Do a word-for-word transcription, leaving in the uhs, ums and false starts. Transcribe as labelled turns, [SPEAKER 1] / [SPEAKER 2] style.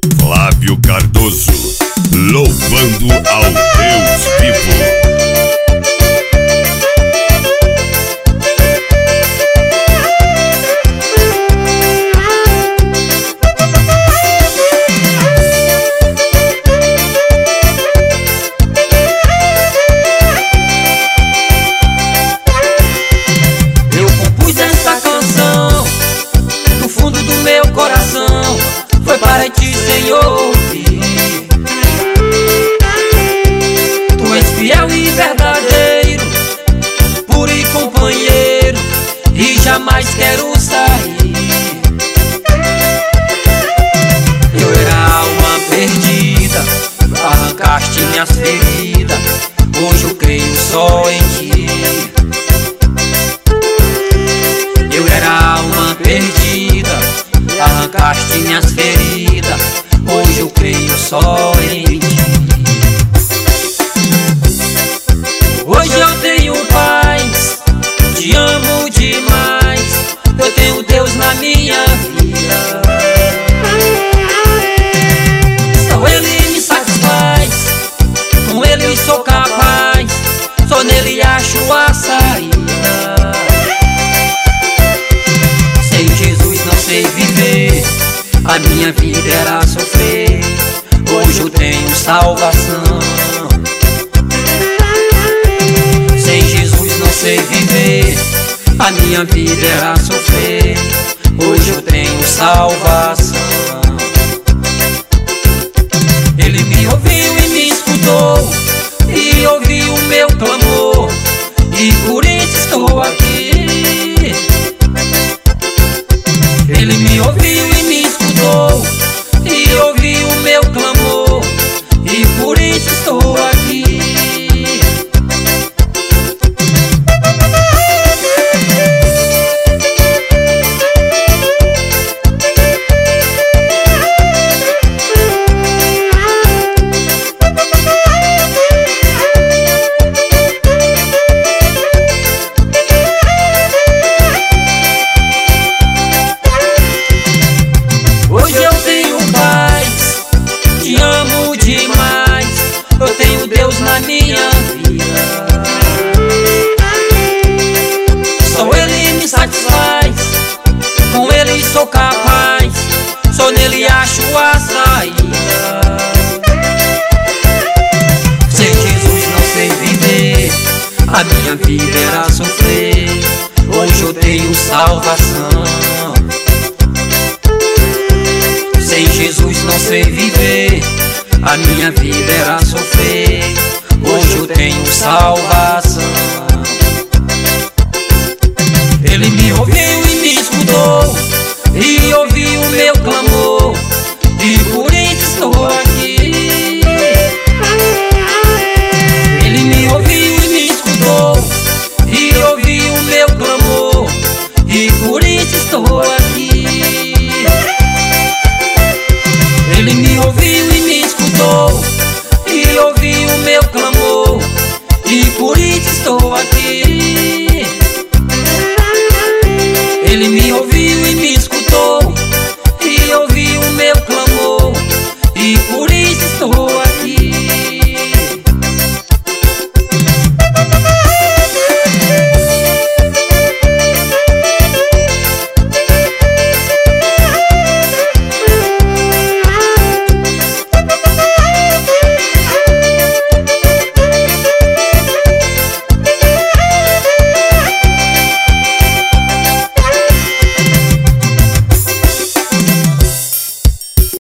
[SPEAKER 1] Flávio Cardoso, louvando ao Deus vivo.
[SPEAKER 2] Foi para ti, Senhor, Tu és fiel e verdadeiro, puro e companheiro, e jamais quero sair. Eu era alma perdida, arrancaste minhas feridas, hoje eu creio só em Ti. Eu era alma perdida, arrancaste minhas feridas, hoje eu creio só em Ti. Hoje eu tenho paz, Te amo demais, eu tenho Deus na minha vida. Só Ele me satisfaz, com Ele eu sou capaz, só nele acho a saída. Sem Jesus não sei viver, a minha vida era sofrer, hoje eu tenho salvação. Sem Jesus não sei viver, a minha vida era sofrer, hoje eu tenho salvação. Ele me ouviu e me escutou, e ouviu o meu clamor, e por isso estou aqui. Ele me ouviu e me escutou, e ouviu o meu clamor, e por isso estou aqui. Hoje eu tenho paz, Te amo demais, eu tenho Deus na minha vida. Só Ele me satisfaz, com Ele sou capaz, só nele acho a saída. Sem Jesus não sei viver, a minha vida era sofrer, hoje eu tenho salvação. Sem Jesus não sei viver, a minha vida era sofrer, hoje eu tenho salvação. Ele me ouviu e me escutou,